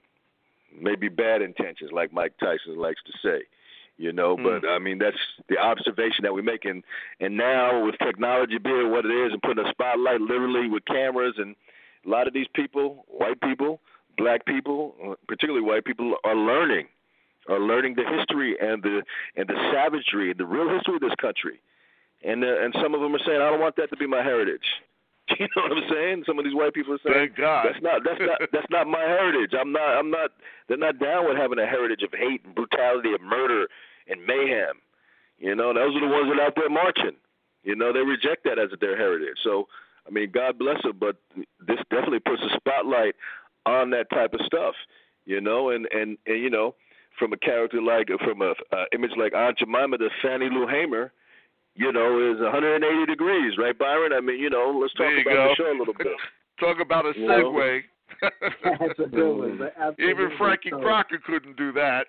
Speaker 3: Maybe bad intentions, like Mike Tyson likes to say. You know, but I mean that's the observation that we make, and now with technology being what it is, and putting a spotlight literally with cameras, and a lot of these people, white people, black people, particularly white people, are learning the history and the savagery, the real history of this country, and some of them are saying, I don't want that to be my heritage. You know what I'm saying? Some of these white people are saying,
Speaker 5: thank God.
Speaker 3: That's not my heritage. I'm not. They're not down with having a heritage of hate and brutality and murder and mayhem. You know, those are the ones that are out there marching. You know, they reject that as their heritage. So, I mean, God bless them, but this definitely puts a spotlight on that type of stuff. You know, and you know, from a character from a image like Aunt Jemima to Fannie Lou Hamer, you know, is 180 degrees, right, Byron? I mean, you know, let's talk about the show a little bit.
Speaker 5: Talk about a segue.
Speaker 4: That's a good one.
Speaker 5: Even Frankie Crocker couldn't do that.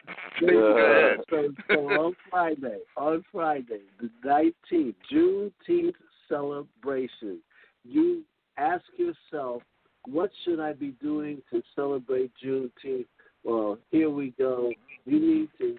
Speaker 4: So on Friday, the 19th, Juneteenth celebration, you ask yourself, what should I be doing to celebrate Juneteenth? Well, here we go. You need to,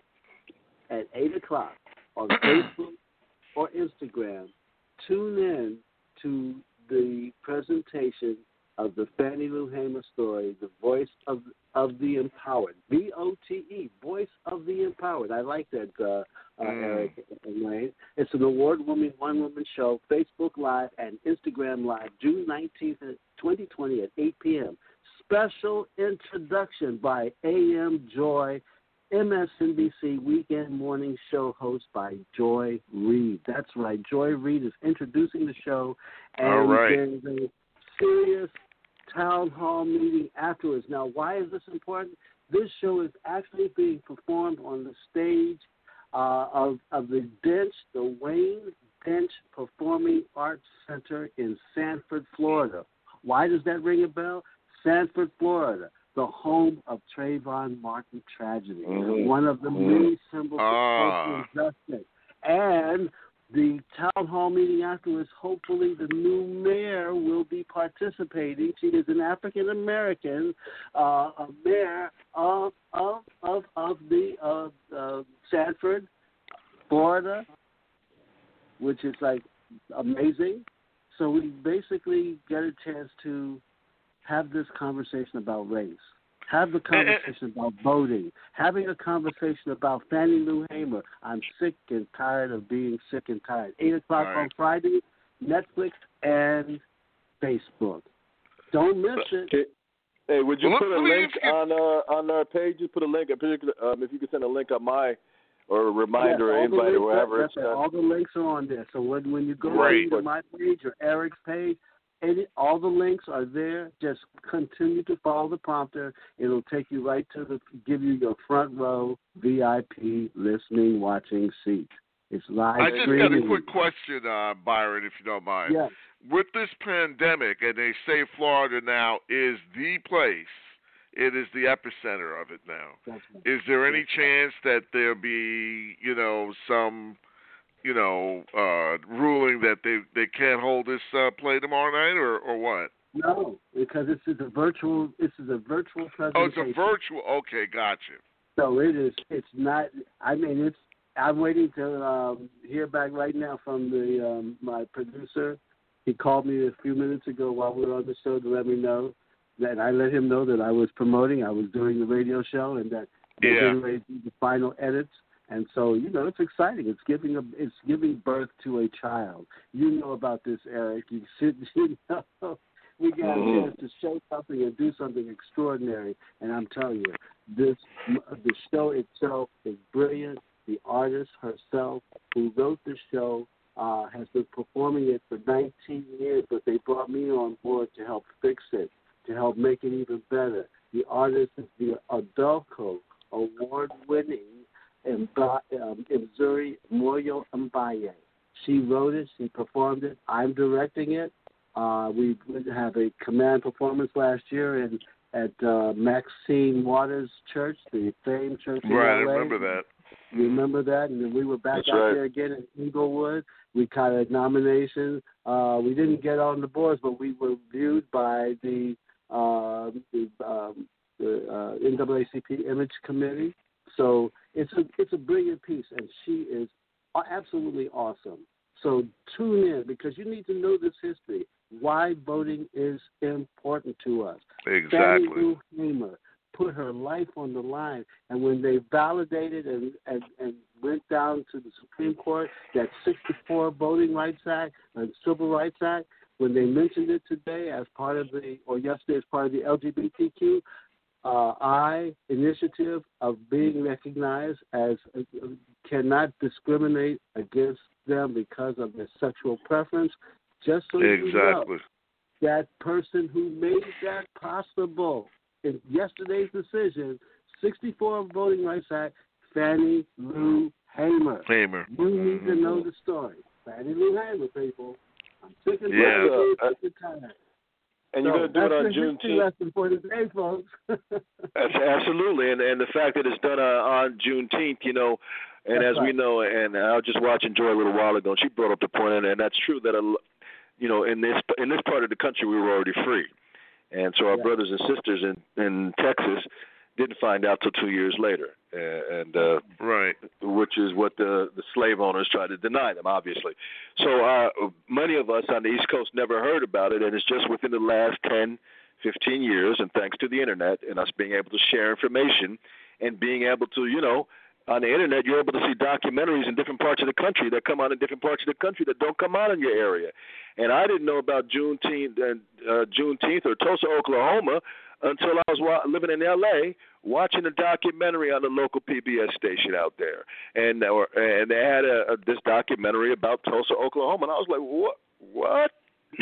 Speaker 4: at 8 o'clock on Facebook or Instagram, tune in to the presentation of the Fannie Lou Hamer story, The Voice of the Empowered, VOTE, Voice of the Empowered. I like that, Eric and Wayne. It's an award-winning one-woman show, Facebook Live and Instagram Live, June 19th, 2020 at 8 p.m. Special introduction by A.M. Joy, MSNBC Weekend Morning Show host by Joy Reid. That's right. Joy Reid is introducing the show, and there's a serious town hall meeting afterwards. Now, why is this important? This show is actually being performed on the stage of the Bench, the Wayne Bench Performing Arts Center in Sanford, Florida. Why does that ring a bell? Sanford, Florida, the home of Trayvon Martin tragedy, one of the many symbols of social justice. And the town hall meeting afterwards, hopefully the new mayor will be participating. She is an African American mayor of the Sanford, Florida, which is like amazing. So we basically get a chance to have this conversation about race, have the conversation about voting, having a conversation about Fannie Lou Hamer. I'm sick and tired of being sick and tired. 8 o'clock on Friday, Netflix and Facebook. Don't miss it.
Speaker 3: Hey, would you put a link on our page? Just put a link. If you could send a link on my or a reminder or invite or wherever it's done.
Speaker 4: All the links are on there. So when you go to my page or Eric's page, all the links are there. Just continue to follow the prompter. It'll take you right to give you your front row VIP listening, watching seat. It's live
Speaker 5: I just
Speaker 4: streaming.
Speaker 5: got a quick question, Byron, if you don't mind.
Speaker 4: Yeah.
Speaker 5: With this pandemic, and they say Florida now is the place, it is the epicenter of it now.
Speaker 4: That's right.
Speaker 5: Is there any chance that there'll be, some, ruling that they can't hold this play tomorrow night, or what?
Speaker 4: No, because this is a virtual presentation.
Speaker 5: Oh, it's a virtual. Okay, gotcha.
Speaker 4: So it is. It's not. I mean, it's. I'm waiting to hear back right now from the my producer. He called me a few minutes ago while we were on the show to let me know that I let him know that I was promoting. I was doing the radio show, and that they're getting ready to do the final edits. And so, it's exciting. It's giving birth to a child. You know about this, Eric. We got a chance to show something and do something extraordinary. And I'm telling you, the show itself is brilliant. The artist herself who wrote the show has been performing it for 19 years, but they brought me on board to help fix it, to help make it even better. The artist is the Adolfo award-winning Mzuri Moyo Mbaye. She wrote it. She performed it. I'm directing it. We have a command performance last year at Maxine Waters Church, the famed church in
Speaker 5: Right,
Speaker 4: LA.
Speaker 5: I remember that.
Speaker 4: You remember that? And then we were back
Speaker 3: That's
Speaker 4: out
Speaker 3: right.
Speaker 4: there again in Inglewood. We got a nomination. We didn't get on the boards, but we were viewed by the NAACP Image Committee. So it's a brilliant piece, and she is absolutely awesome. So tune in because you need to know this history, why voting is important to us.
Speaker 5: Exactly.
Speaker 4: Fannie Lou Hamer put her life on the line, and when they validated and went down to the Supreme Court, that 64 Voting Rights Act and Civil Rights Act, when they mentioned it today yesterday as part of the LGBTQ initiative of being recognized as cannot discriminate against them because of their sexual preference, just so you know, that person who made that possible in yesterday's decision, 64 Voting Rights Act, Fannie Lou Hamer. You need to know the story. Fannie Lou Hamer, people. I'm sick and tired.
Speaker 3: And you're going to do it on Juneteenth.
Speaker 4: That's the lesson for today, folks.
Speaker 3: Absolutely, and the fact that it's done on Juneteenth, and
Speaker 4: that's
Speaker 3: as
Speaker 4: right.
Speaker 3: we know, and I was just watching Joy a little while ago, and she brought up the point, and that's true that in this part of the country we were already free, and so our brothers and sisters in Texas didn't find out till 2 years later, and
Speaker 5: right,
Speaker 3: which is what the slave owners tried to deny them, obviously. So many of us on the East Coast never heard about it, and it's just within the last 10, 15 years, and thanks to the Internet and us being able to share information and being able to, on the Internet, you're able to see documentaries in different parts of the country that come out in different parts of the country that don't come out in your area. And I didn't know about Juneteenth or Tulsa, Oklahoma, until I was living in L.A., watching a documentary on the local PBS station out there. And they had this documentary about Tulsa, Oklahoma. And I was like, what?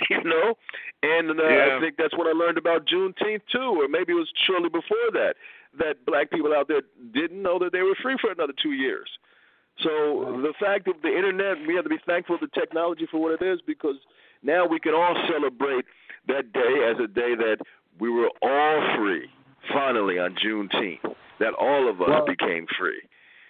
Speaker 3: And I think that's when I learned about Juneteenth, too, or maybe it was shortly before that black people out there didn't know that they were free for another 2 years. So the fact of the Internet, we have to be thankful to technology for what it is, because now we can all celebrate that day as a day that we were all free, finally, on Juneteenth, that all of us became free.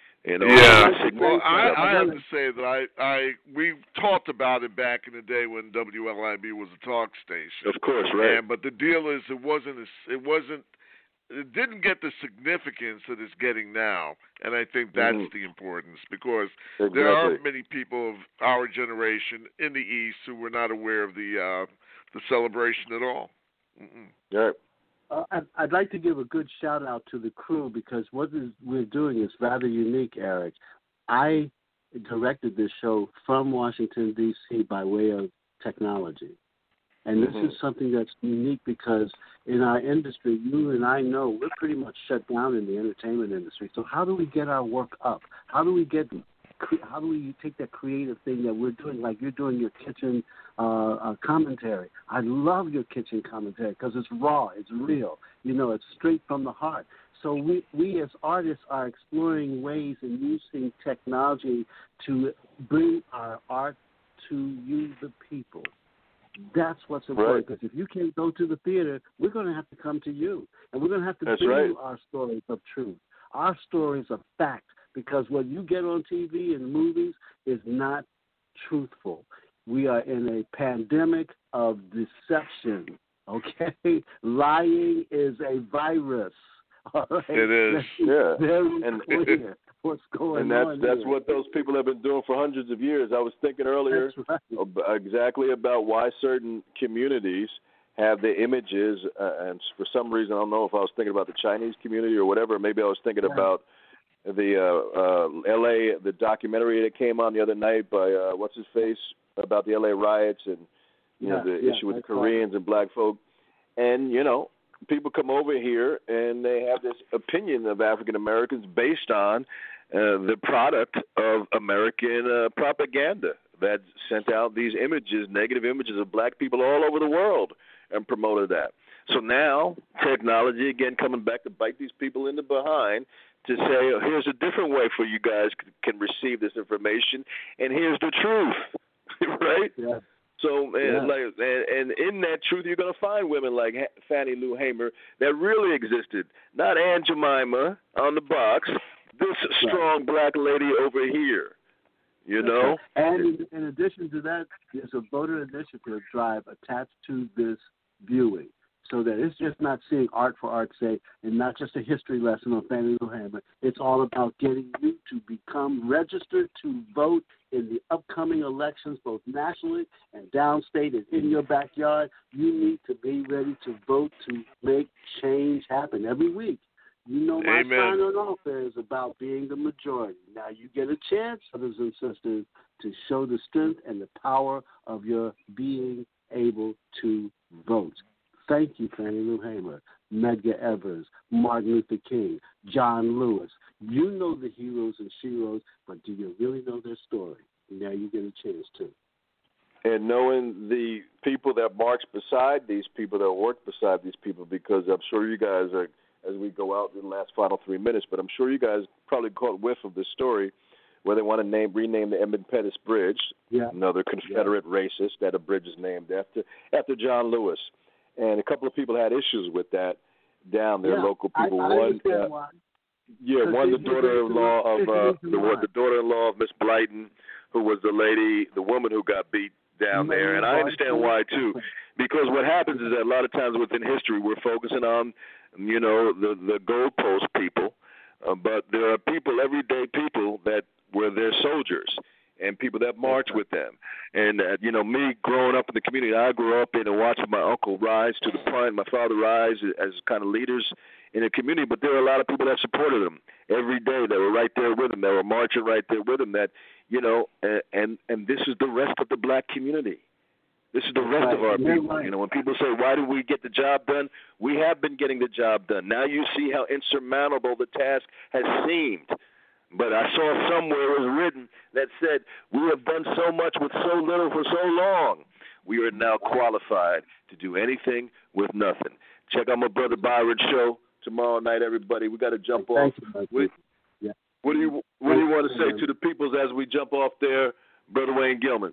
Speaker 5: Well, I have to say that we talked about it back in the day when WLIB was a talk station.
Speaker 3: Of course, right.
Speaker 5: But the deal is, it didn't get the significance that it's getting now, and I think that's the importance, because there are many people of our generation in the East who were not aware of the celebration at all.
Speaker 3: Right.
Speaker 4: I'd like to give a good shout out to the crew, because what we're doing is rather unique, Eric. I directed this show from Washington, D.C. by way of technology. And this is something that's unique, because in our industry, you and I know we're pretty much shut down in the entertainment industry. So how do we get our work up? How do we get take that creative thing that we're doing, like you're doing your kitchen commentary. I love your kitchen commentary because it's raw, it's real. It's straight from the heart. So we as artists are exploring ways and using technology to bring our art to you, the people. That's what's important, because if you can't go to the theater, we're going to have to come to you, and we're going to have to bring you our stories of truth, our stories of fact, because what you get on TV and movies is not truthful. We are in a pandemic of deception, okay? Lying is a virus, all right?
Speaker 5: It is,
Speaker 4: Very clear what's going on.
Speaker 3: And that's what those people have been doing for hundreds of years. I was thinking earlier exactly about why certain communities have the images, and for some reason, I don't know if I was thinking about the Chinese community or whatever. Maybe I was thinking about the L.A., the documentary that came on the other night by, what's-his-face, about the L.A. riots and, the issue with the Koreans and black folk. And, people come over here and they have this opinion of African Americans based on the product of American propaganda that sent out these images, negative images of black people all over the world, and promoted that. So now technology, again, coming back to bite these people in the behind to say, here's a different way for you guys can receive this information, and here's the truth, right?
Speaker 4: Yeah.
Speaker 3: So, and in that truth, you're going to find women like Fannie Lou Hamer that really existed. Not Aunt Jemima on the box, this strong black lady over here,
Speaker 4: And in addition to that, there's a voter initiative drive attached to this viewing, so that it's just not seeing art for art's sake and not just a history lesson on Fannie Lou Hamer. It's all about getting you to become registered to vote in the upcoming elections, both nationally and downstate and in your backyard. You need to be ready to vote to make change happen every week. My sign on offer is about being the majority. Now you get a chance, brothers and sisters, to show the strength and the power of your being able to vote. Thank you, Fannie Lou Hamer, Medgar Evers, Martin Luther King, John Lewis. You know the heroes and sheroes, but do you really know their story? Now you get a chance to.
Speaker 3: And knowing the people that march beside these people, that work beside these people, because I'm sure you guys are, as we go out in the last final 3 minutes, but I'm sure you guys probably caught whiff of this story where they want to rename the Edmund Pettus Bridge, another Confederate racist that a bridge is named after John Lewis. And a couple of people had issues with that down there, local people. One, the daughter-in-law of the daughter-in-law of Miss Blyton, who was the woman who got beat down there. And I understand why too, because what happens is that a lot of times within history we're focusing on, the goalpost people, but there are people, everyday people that were their soldiers, and people that march with them. And, me growing up in the community I grew up in and watching my uncle rise to the point, my father rise as kind of leaders in the community, but there were a lot of people that supported them every day. They were right there with him. They were marching right there with him. That, and this is the rest of the black community. This is the rest of our people. When people say, why do we get the job done? We have been getting the job done. Now you see how insurmountable the task has seemed. But I saw somewhere it was written that said, we have done so much with so little for so long. We are now qualified to do anything with nothing. Check out my brother Byron's show tomorrow night, everybody. We got to jump off. What do you want to say to the peoples as we jump off there, Brother Wayne Gilman?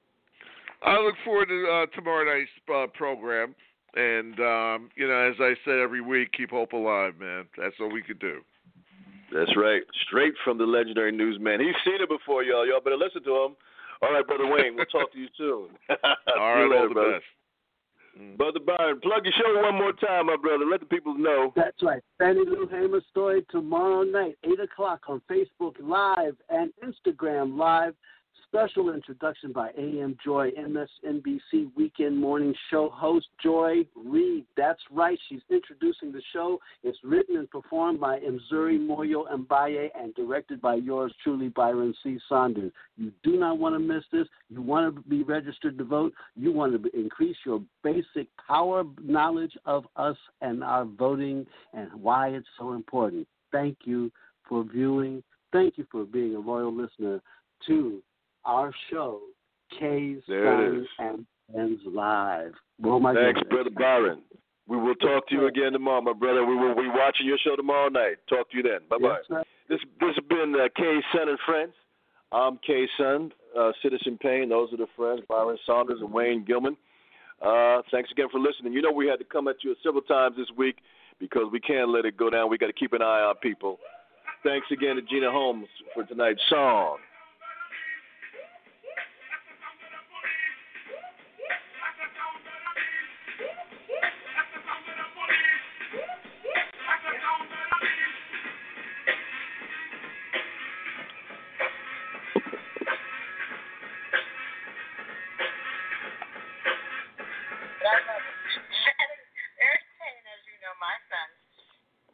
Speaker 5: I look forward to tomorrow night's program. And, as I said every week, keep hope alive, man. That's all we could do.
Speaker 3: That's right. Straight from the legendary newsman. He's seen it before, y'all. Y'all better listen to him. All right, Brother Wayne, we'll talk to you soon.
Speaker 5: All right, all the best.
Speaker 3: Brother Byron, plug your show one more time, my brother. Let the people know.
Speaker 4: That's right. Fannie Lou Hamer story tomorrow night, 8 o'clock on Facebook Live and Instagram Live. Special introduction by A.M. Joy, MSNBC Weekend Morning Show host Joy Reid. That's right. She's introducing the show. It's written and performed by Mzuri Moyo Mbaye and directed by yours truly, Byron C. Saunders. You do not want to miss this. You want to be registered to vote. You want to increase your basic power knowledge of us and our voting and why it's so important. Thank you for viewing. thank you for being a loyal listener to our show, K's
Speaker 3: There it
Speaker 4: Son
Speaker 3: is.
Speaker 4: and Friends Live. Oh, my
Speaker 3: Thanks,
Speaker 4: goodness.
Speaker 3: Brother Byron. We will talk to you again tomorrow, my brother. We will be watching your show tomorrow night. Talk to you then. Bye-bye.
Speaker 4: Yes, sir.
Speaker 3: This has been K's Son and Friends. I'm K's Son, Citizen Payne. Those are the friends, Byron Saunders and Wayne Gilman. Thanks again for listening. You know we had to come at you several times this week because we can't let it go down. We got to keep an eye on people. Thanks again to Gina Holmes for tonight's song.